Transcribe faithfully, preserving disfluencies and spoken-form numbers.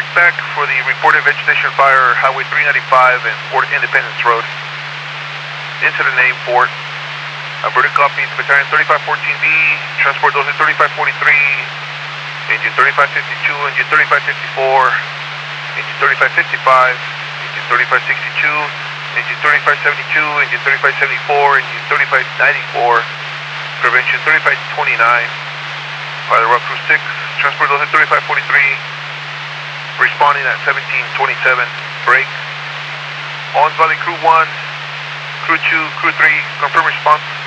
check back for the reported vegetation fire, Highway three ninety-five and Fort Independence Road. Incident name, Fort. Averted copy to Battalion thirty-five fourteen B, transport those at thirty-five forty-three, engine thirty-five fifty-two, engine thirty-five fifty-four, engine thirty-five fifty-five, engine thirty-five sixty-two, engine thirty-five seventy-two, engine thirty-five seventy-four, engine thirty-five ninety-four, prevention thirty-five twenty-nine, Pilot Rock Crew six, transport those at thirty-five forty-three, responding at seventeen twenty-seven, break. Owens Valley Crew one, Crew two, Crew three, confirm response.